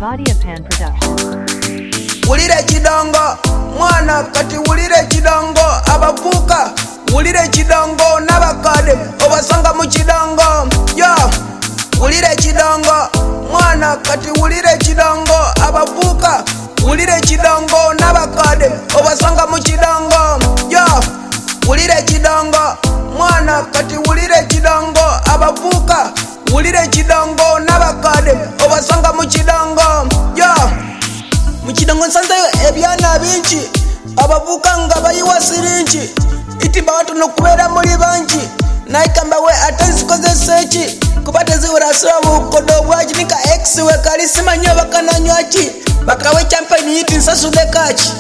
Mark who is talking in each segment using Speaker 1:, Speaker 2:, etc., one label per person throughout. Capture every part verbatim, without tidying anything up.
Speaker 1: Vadiapan Production.
Speaker 2: Wulire kidongo mwana kati wulire kidongo abavuka wulire kidongo n'abakade obasanga mu kidongo yo wulire kidongo mwana kati wulire kidongo abavuka wulire kidongo n'abakade obasanga mu kidongo yo wulire kidongo mwana kati wulire kidongo abavuka wulire kidongo n'abakade obasanga mu kidongo yo mukidongo nsanzeyo ebyana bingi abavuka nga bayiwa siringi itimba watono kubeera muli bangi naikambawe ate nzikozesa eki kuba teziwerasira bukodo bwaki nika x we kali simanyi bakananywaki bakawe champagne yiti nsasude kaki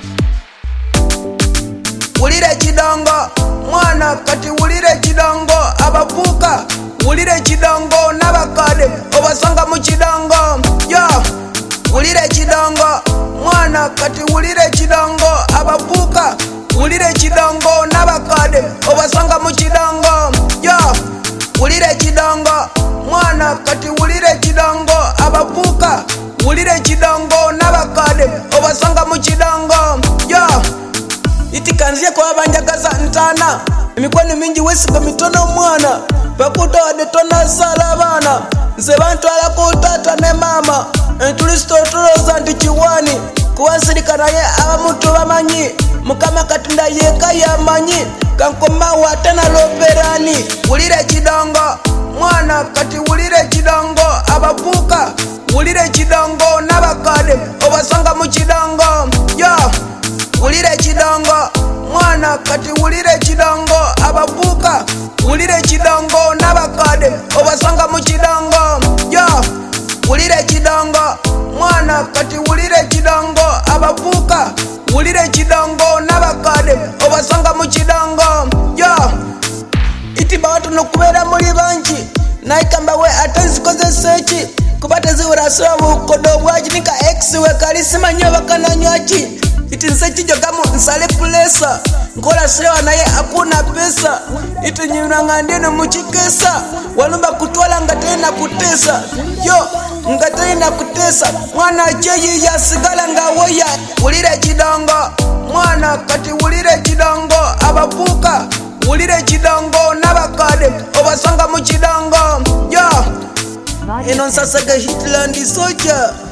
Speaker 2: wulire kidongo mwana kati wulire kidongo abavuka wulire kidongo n'abakade obasanga mu kidongo yo wulire kidongo mwana kati wulire kidongo abavuka wulire kidongo n'abakade obasanga mu kidongo yo wulire kidongo mwana kati wulire kidongo abavuka wulire kidongo n'abakade obasanga mu kidongo yo itikanziye kwa banjagaza ntana emikwano mingi wesiga mitono mwana bakuta wadde tonazala abaana nze bantwala ku taata ne maama entulisitotoloza nti kiwani kuwansirika naye abamutu bamanyi mukama katonda yeka yamanyi kankomawo ate naloperani wulire kidongo mwana kati wulire kidongo abavuka wulire kidongo n'abakade obasanga mu kidongo yo wulire kidongo mwana kati wulire kidongo abavuka wulire kidongo n'abakade obasanga mu kidongo yo wulire kidongo mwana kati wulire kidongo abavuka wulire kidongo n'abakade obasanga mu kidongo yo itimba watono kubeera muli bangi naikambawe ate nzikozesa eki kuba teziwerasira bukodo bwaki nika x we kali simanyi bakananywaki iti nse kijogamu nsale pulesa nkola sirewa naye akuna pesa iti nyinanga ndeno mukikesa walumba kutwala nga tena kutesa yo nga tena kutesa mwana cheyi yasigala nga woya wulire kidongo mwana kati wulire kidongo abavuka wulire kidongo n'abakade obasanga mu kidongo yo eno nsasage Hitler ndi soja.